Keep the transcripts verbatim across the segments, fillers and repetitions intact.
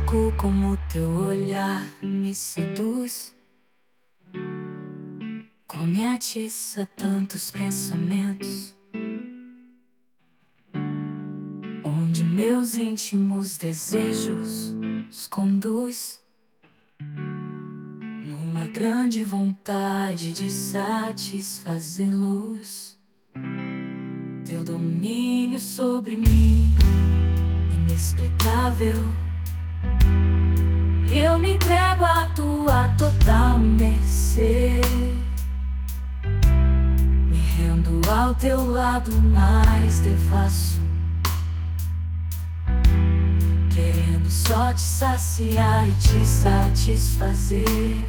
louco como teu olhar me seduz. Come atiça tantos pensamentos, onde meus íntimos desejos os conduz, numa grande vontade de satisfazê-los. Teu domínio sobre mim, inexplicável. Eu me entrego à tua total mercê, me rendo ao teu lado mais devasso, querendo só te saciar e te satisfazer.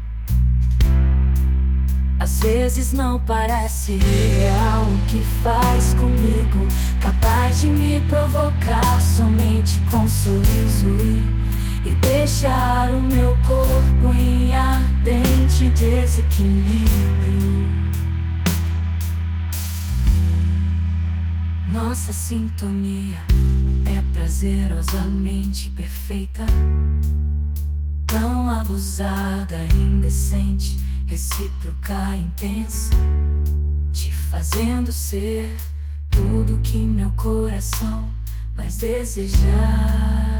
Às vezes não parece real o que faz comigo, capaz de me provocar somente com um sorriso e, e deixar o meu corpo em ardente desequilíbrio. Nossa sintonia é prazerosamente perfeita, tão abusada, indecente, recíproca, intensa, te fazendo ser tudo que meu coração mais desejar.